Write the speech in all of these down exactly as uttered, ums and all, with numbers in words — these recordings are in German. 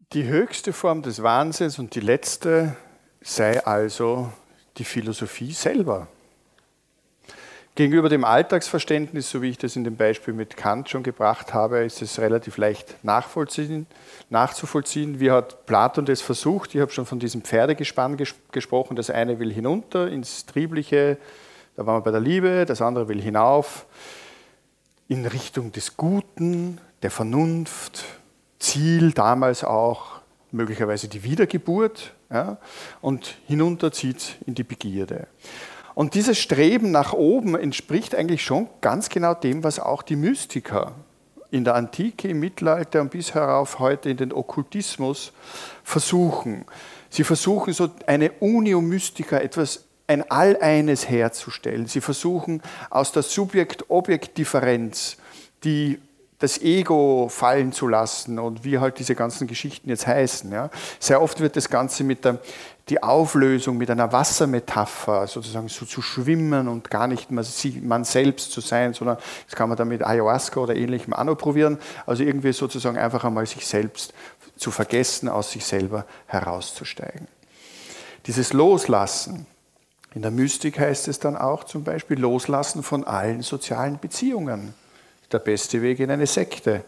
Die höchste Form des Wahnsinns und die letzte sei also die Philosophie selber. Gegenüber dem Alltagsverständnis, so wie ich das in dem Beispiel mit Kant schon gebracht habe, ist es relativ leicht nachvollziehen, nachzuvollziehen. Wie hat Platon das versucht? Ich habe schon von diesem Pferdegespann ges- gesprochen. Das eine will hinunter ins Triebliche, da waren wir bei der Liebe, das andere will hinauf in Richtung des Guten, der Vernunft, Ziel damals auch möglicherweise die Wiedergeburt, ja, und hinunter zieht in die Begierde. Und dieses Streben nach oben entspricht eigentlich schon ganz genau dem, was auch die Mystiker in der Antike, im Mittelalter und bis herauf heute in den Okkultismus versuchen. Sie versuchen so eine Unio Mystica, etwas, ein All-Eines herzustellen. Sie versuchen aus der Subjekt-Objekt-Differenz die das Ego fallen zu lassen und wie halt diese ganzen Geschichten jetzt heißen. Ja. Sehr oft wird das Ganze mit der die Auflösung, mit einer Wassermetapher sozusagen so zu schwimmen und gar nicht mehr man selbst zu sein, sondern das kann man dann mit Ayahuasca oder ähnlichem auch noch probieren. Also irgendwie sozusagen einfach einmal sich selbst zu vergessen, aus sich selber herauszusteigen. Dieses Loslassen, in der Mystik heißt es dann auch zum Beispiel Loslassen von allen sozialen Beziehungen. Der beste Weg in eine Sekte.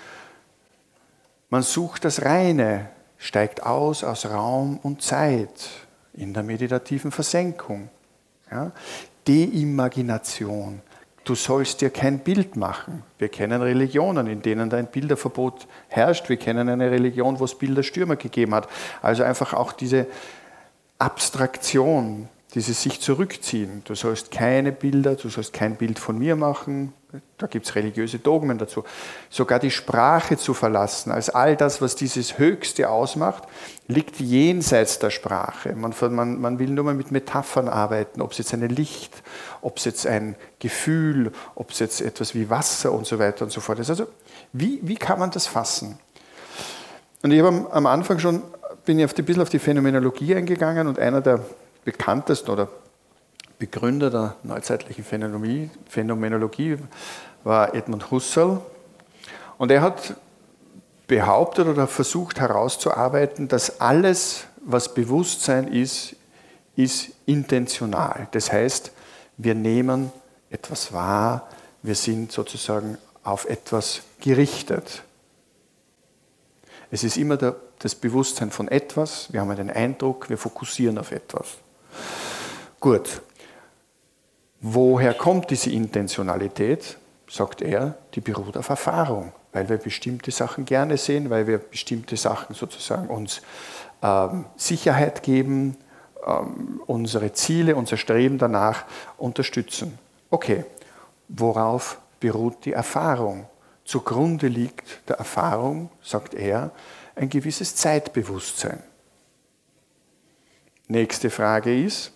Man sucht das Reine, steigt aus aus Raum und Zeit in der meditativen Versenkung. Ja? Deimagination. Du sollst dir kein Bild machen. Wir kennen Religionen, in denen ein Bilderverbot herrscht. Wir kennen eine Religion, wo es Bilderstürmer gegeben hat. Also einfach auch diese Abstraktion, dieses sich zurückziehen. Du sollst keine Bilder, du sollst kein Bild von mir machen. Da gibt es religiöse Dogmen dazu. Sogar die Sprache zu verlassen, als all das, was dieses Höchste ausmacht, liegt jenseits der Sprache. Man, man, man will nur mal mit Metaphern arbeiten, ob es jetzt ein Licht, ob es jetzt ein Gefühl, ob es jetzt etwas wie Wasser und so weiter und so fort ist. Also wie, wie kann man das fassen? Und ich habe am Anfang schon, bin ich auf die, ein bisschen auf die Phänomenologie eingegangen und einer der bekanntesten oder Begründer der neuzeitlichen Phänomenologie, Phänomenologie war Edmund Husserl. Und er hat behauptet oder versucht herauszuarbeiten, dass alles, was Bewusstsein ist, ist intentional. Das heißt, wir nehmen etwas wahr, wir sind sozusagen auf etwas gerichtet. Es ist immer der, das Bewusstsein von etwas, wir haben einen Eindruck, wir fokussieren auf etwas. Gut. Woher kommt diese Intentionalität? Sagt er, die beruht auf Erfahrung, weil wir bestimmte Sachen gerne sehen, weil wir bestimmte Sachen sozusagen uns ähm, Sicherheit geben, ähm, unsere Ziele, unser Streben danach unterstützen. Okay, worauf beruht die Erfahrung? Zugrunde liegt der Erfahrung, sagt er, ein gewisses Zeitbewusstsein. Nächste Frage ist,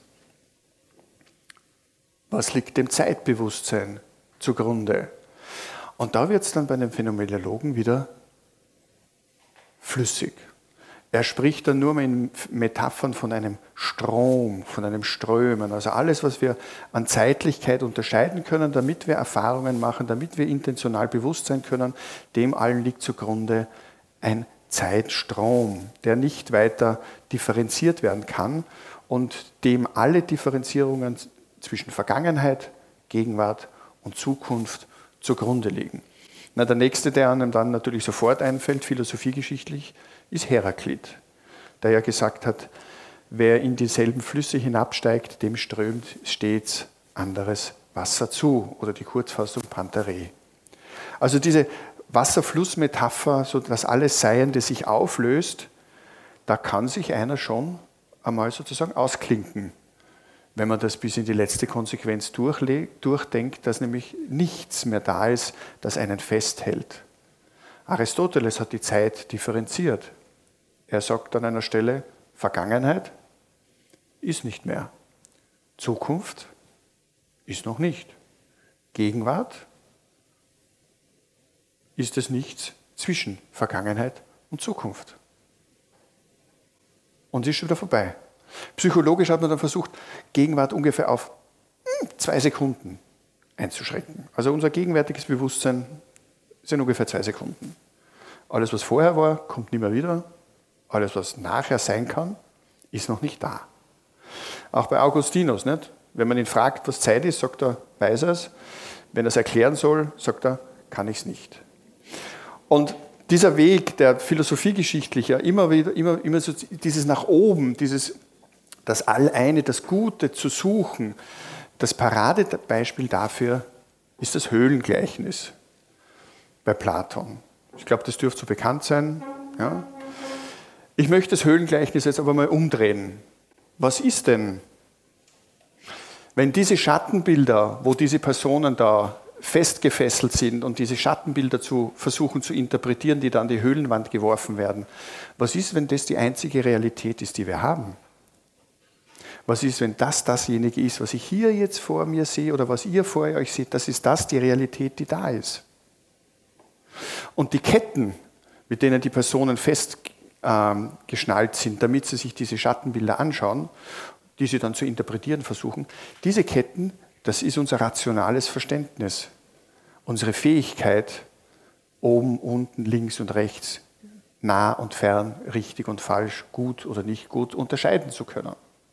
was liegt dem Zeitbewusstsein zugrunde? Und da wird es dann bei einem Phänomenologen wieder flüssig. Er spricht dann nur in Metaphern von einem Strom, von einem Strömen. Also alles, was wir an Zeitlichkeit unterscheiden können, damit wir Erfahrungen machen, damit wir intentional bewusst sein können, dem allen liegt zugrunde ein Zeitstrom, der nicht weiter differenziert werden kann und dem alle Differenzierungen zwischen Vergangenheit, Gegenwart und Zukunft zugrunde liegen. Na, der nächste, der einem dann natürlich sofort einfällt, philosophiegeschichtlich, ist Heraklit, der ja gesagt hat, wer in dieselben Flüsse hinabsteigt, dem strömt stets anderes Wasser zu, oder die Kurzfassung Pantare. Also diese Wasserflussmetapher, so dass alles Seiende sich auflöst, da kann sich einer schon einmal sozusagen ausklinken, wenn man das bis in die letzte Konsequenz durchdenkt, dass nämlich nichts mehr da ist, das einen festhält. Aristoteles hat die Zeit differenziert. Er sagt an einer Stelle, Vergangenheit ist nicht mehr. Zukunft ist noch nicht. Gegenwart ist es nichts zwischen Vergangenheit und Zukunft. Und es ist schon wieder vorbei. Psychologisch hat man dann versucht, Gegenwart ungefähr auf zwei Sekunden einzuschränken. Also unser gegenwärtiges Bewusstsein sind ungefähr zwei Sekunden. Alles, was vorher war, kommt nicht mehr wieder. Alles, was nachher sein kann, ist noch nicht da. Auch bei Augustinus, nicht? Wenn man ihn fragt, was Zeit ist, sagt er, weiß er es. Wenn er es erklären soll, sagt er, kann ich es nicht. Und dieser Weg, der philosophiegeschichtliche, immer wieder, immer, immer so dieses nach oben, dieses das Alleine, das Gute zu suchen, das Paradebeispiel dafür ist das Höhlengleichnis bei Platon. Ich glaube, das dürfte so bekannt sein. Ja. Ich möchte das Höhlengleichnis jetzt aber mal umdrehen. Was ist denn, wenn diese Schattenbilder, wo diese Personen da festgefesselt sind und diese Schattenbilder zu versuchen zu interpretieren, die dann an die Höhlenwand geworfen werden, was ist, wenn das die einzige Realität ist, die wir haben? Was ist, wenn das dasjenige ist, was ich hier jetzt vor mir sehe oder was ihr vor euch seht, das ist das die Realität, die da ist. Und die Ketten, mit denen die Personen festgeschnallt sind, damit sie sich diese Schattenbilder anschauen, die sie dann zu interpretieren versuchen, diese Ketten, das ist unser rationales Verständnis, unsere Fähigkeit, oben, unten, links und rechts, nah und fern, richtig und falsch, gut oder nicht gut unterscheiden zu können.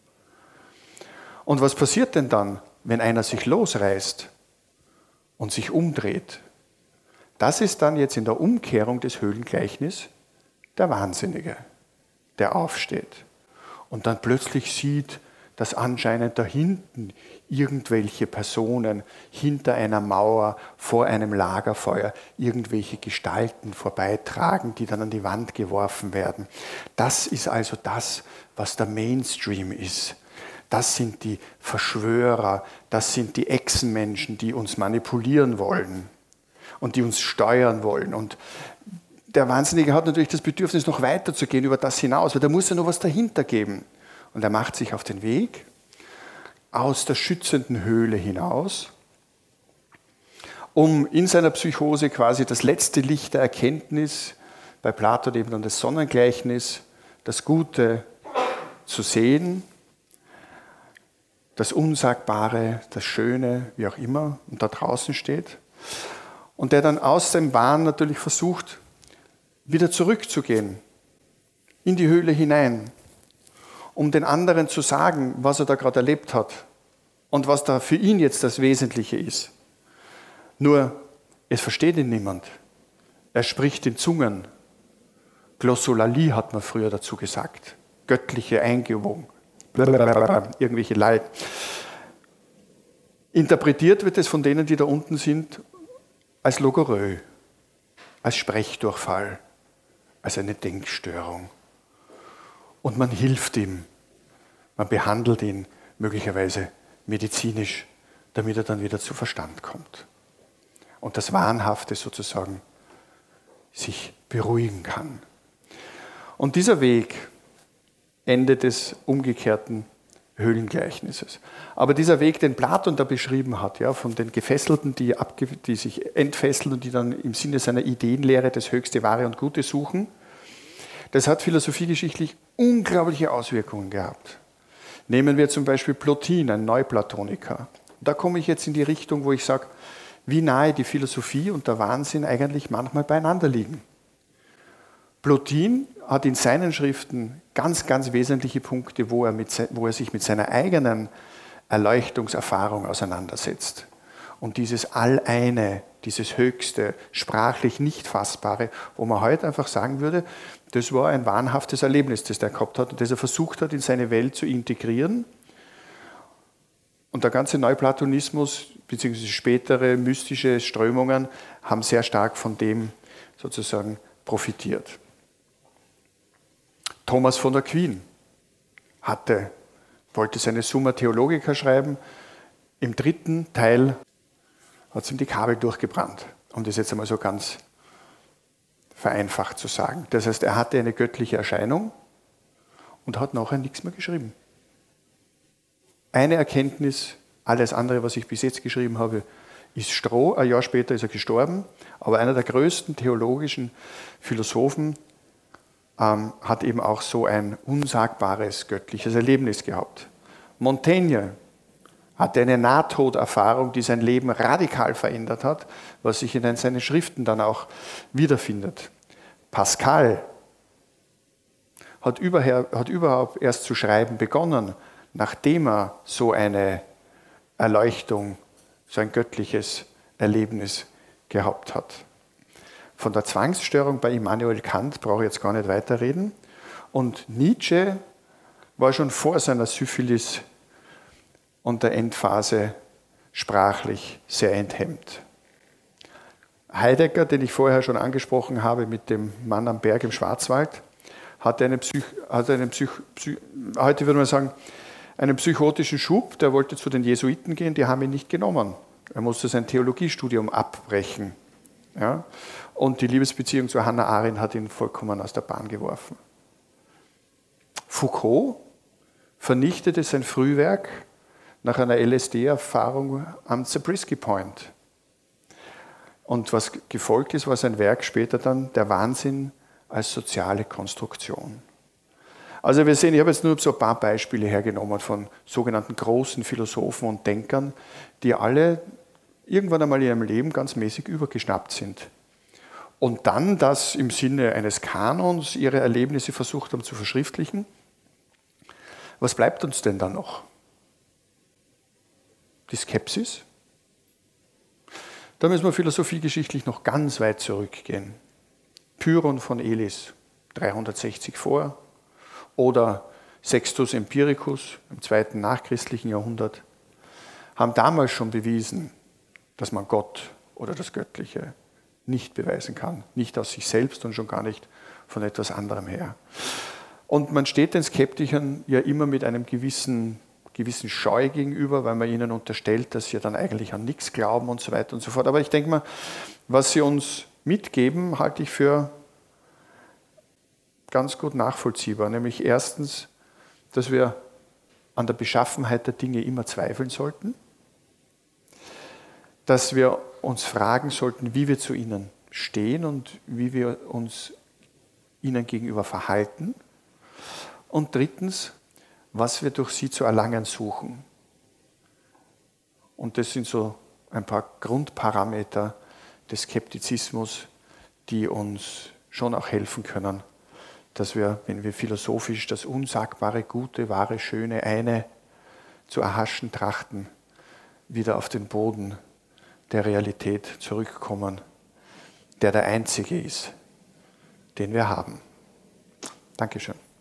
Und was passiert denn dann, wenn einer sich losreißt und sich umdreht? Das ist dann jetzt in der Umkehrung des Höhlengleichnisses der Wahnsinnige, der aufsteht und dann plötzlich sieht, dass anscheinend da hinten irgendwelche Personen hinter einer Mauer vor einem Lagerfeuer irgendwelche Gestalten vorbeitragen, die dann an die Wand geworfen werden. Das ist also das, was der Mainstream ist. Das sind die Verschwörer, das sind die Echsenmenschen, die uns manipulieren wollen und die uns steuern wollen. Und der Wahnsinnige hat natürlich das Bedürfnis, noch weiterzugehen über das hinaus, weil da muss ja noch was dahinter geben. Und er macht sich auf den Weg aus der schützenden Höhle hinaus, um in seiner Psychose quasi das letzte Licht der Erkenntnis, bei Platon eben dann das Sonnengleichnis, das Gute zu sehen, das Unsagbare, das Schöne, wie auch immer, und da draußen steht. Und der dann aus dem Wahn natürlich versucht, wieder zurückzugehen, in die Höhle hinein, um den anderen zu sagen, was er da gerade erlebt hat und was da für ihn jetzt das Wesentliche ist. Nur, es versteht ihn niemand. Er spricht in Zungen. Glossolalie hat man früher dazu gesagt. Göttliche Eingebung. Irgendwelche Leid. Interpretiert wird es von denen, die da unten sind, als Logorö, als Sprechdurchfall, als eine Denkstörung. Und man hilft ihm, man behandelt ihn möglicherweise medizinisch, damit er dann wieder zu Verstand kommt. Und das Wahnhafte sozusagen sich beruhigen kann. Und dieser Weg, Ende des umgekehrten Höhlengleichnisses. Aber dieser Weg, den Platon da beschrieben hat, ja, von den Gefesselten, die, abge- die sich entfesseln und die dann im Sinne seiner Ideenlehre das Höchste, Wahre und Gute suchen, das hat philosophiegeschichtlich unglaubliche Auswirkungen gehabt. Nehmen wir zum Beispiel Plotin, ein Neuplatoniker. Da komme ich jetzt in die Richtung, wo ich sage, wie nahe die Philosophie und der Wahnsinn eigentlich manchmal beieinander liegen. Plotin hat in seinen Schriften ganz, ganz wesentliche Punkte, wo er, mit, wo er sich mit seiner eigenen Erleuchtungserfahrung auseinandersetzt. Und dieses Alleine, dieses Höchste, sprachlich nicht Fassbare, wo man heute einfach sagen würde, das war ein wahnhaftes Erlebnis, das er gehabt hat und das er versucht hat, in seine Welt zu integrieren. Und der ganze Neuplatonismus, beziehungsweise spätere mystische Strömungen, haben sehr stark von dem sozusagen profitiert. Thomas von Aquin hatte, wollte seine Summa Theologica schreiben. Im dritten Teil hat es ihm die Kabel durchgebrannt, um das jetzt einmal so ganz vereinfacht zu sagen. Das heißt, er hatte eine göttliche Erscheinung und hat nachher nichts mehr geschrieben. Eine Erkenntnis, alles andere, was ich bis jetzt geschrieben habe, ist Stroh. Ein Jahr später ist er gestorben, aber einer der größten theologischen Philosophen ähm, hat eben auch so ein unsagbares göttliches Erlebnis gehabt. Montaigne hatte eine Nahtoderfahrung, die sein Leben radikal verändert hat, was sich in seinen Schriften dann auch wiederfindet. Pascal hat, überher, hat überhaupt erst zu schreiben begonnen, nachdem er so eine Erleuchtung, so ein göttliches Erlebnis gehabt hat. Von der Zwangsstörung bei Immanuel Kant brauche ich jetzt gar nicht weiterreden. Und Nietzsche war schon vor seiner Syphilis und der Endphase sprachlich sehr enthemmt. Heidegger, den ich vorher schon angesprochen habe mit dem Mann am Berg im Schwarzwald, hatte einen, Psych, hatte einen Psych, Psych, heute würde man sagen, einen psychotischen Schub, der wollte zu den Jesuiten gehen, die haben ihn nicht genommen. Er musste sein Theologiestudium abbrechen. Ja? Und die Liebesbeziehung zu Hannah Arendt hat ihn vollkommen aus der Bahn geworfen. Foucault vernichtete sein Frühwerk nach einer L S D-Erfahrung am Zabriskie Point. Und was gefolgt ist, war sein Werk später dann Der Wahnsinn als soziale Konstruktion. Also wir sehen, ich habe jetzt nur so ein paar Beispiele hergenommen von sogenannten großen Philosophen und Denkern, die alle irgendwann einmal in ihrem Leben ganz mäßig übergeschnappt sind. Und dann das im Sinne eines Kanons ihre Erlebnisse versucht haben zu verschriftlichen. Was bleibt uns denn dann noch? Die Skepsis? Da müssen wir philosophiegeschichtlich noch ganz weit zurückgehen. Pyrrhon von Elis, dreihundertsechzig vor, oder Sextus Empiricus im zweiten nachchristlichen Jahrhundert, haben damals schon bewiesen, dass man Gott oder das Göttliche nicht beweisen kann. Nicht aus sich selbst und schon gar nicht von etwas anderem her. Und man steht den Skeptikern ja immer mit einem gewissen, gewissen Scheu gegenüber, weil man ihnen unterstellt, dass sie dann eigentlich an nichts glauben und so weiter und so fort. Aber ich denke mal, was sie uns mitgeben, halte ich für ganz gut nachvollziehbar. Nämlich erstens, dass wir an der Beschaffenheit der Dinge immer zweifeln sollten, dass wir uns fragen sollten, wie wir zu ihnen stehen und wie wir uns ihnen gegenüber verhalten. Und drittens, was wir durch sie zu erlangen suchen. Und das sind so ein paar Grundparameter des Skeptizismus, die uns schon auch helfen können, dass wir, wenn wir philosophisch das Unsagbare, Gute, Wahre, Schöne, Eine zu erhaschen trachten, wieder auf den Boden der Realität zurückkommen, der der einzige ist, den wir haben. Dankeschön.